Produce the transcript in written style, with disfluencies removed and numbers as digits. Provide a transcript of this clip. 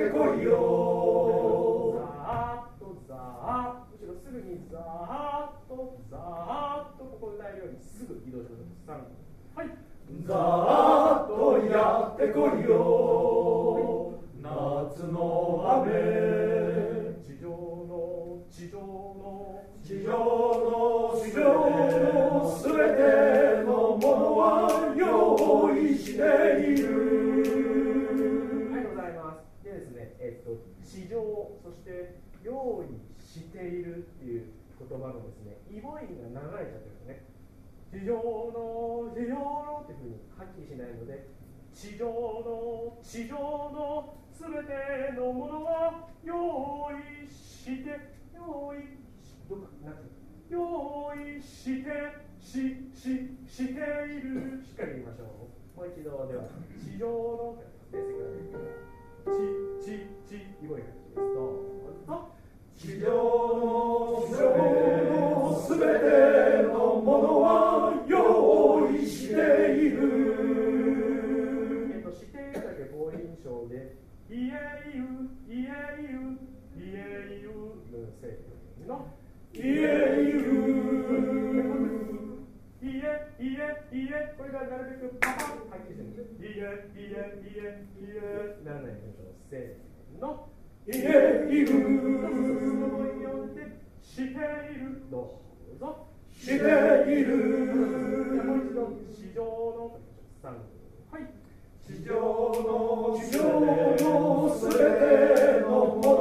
ってこいよ。 ザーッとザーッ、後ろすぐにザーッとザーッと、ここ歌えるようにすぐ移動します。3、はい。 ザーッとやってこいよ、夏の雨。 地上のすべてのものは用意している。 ありがとうございます。でですね、地上、そして用意しているっていう言葉のですね、イボインが流れちゃってるんですね。地上のっていうふうにはっきりしないので、地上のすべてのものは用意しているしっかり言いましょう。もう一度では、地上のイボインがきです。どうぞ。 地上のすべてのものは用意している。 しているだけ好印象で、いえいうのせいの。これがなるべくパパッとはっきりしてるんです。ならないでしょう。せーの。している。どうぞ。 している。 もう一度、地上の。3、はい。 地上のすべてのも